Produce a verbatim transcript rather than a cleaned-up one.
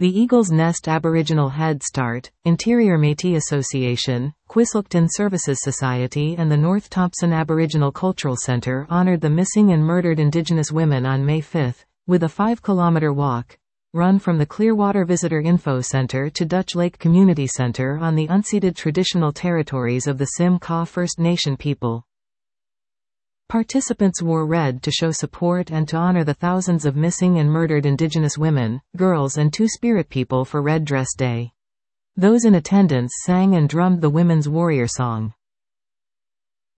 The Eagle's Nest Aboriginal Head Start, Interior Métis Association, Quisselton Services Society and the North Thompson Aboriginal Cultural Centre honoured the missing and murdered Indigenous women on May fifth, with a five kilometre walk run from the Clearwater Visitor Info Centre to Dutch Lake Community Centre on the unceded traditional territories of the Sim-Ka First Nation people. Participants wore red to show support and to honor the thousands of missing and murdered Indigenous women, girls and Two-Spirit people for Red Dress Day. Those in attendance sang and drummed the Women's Warrior Song.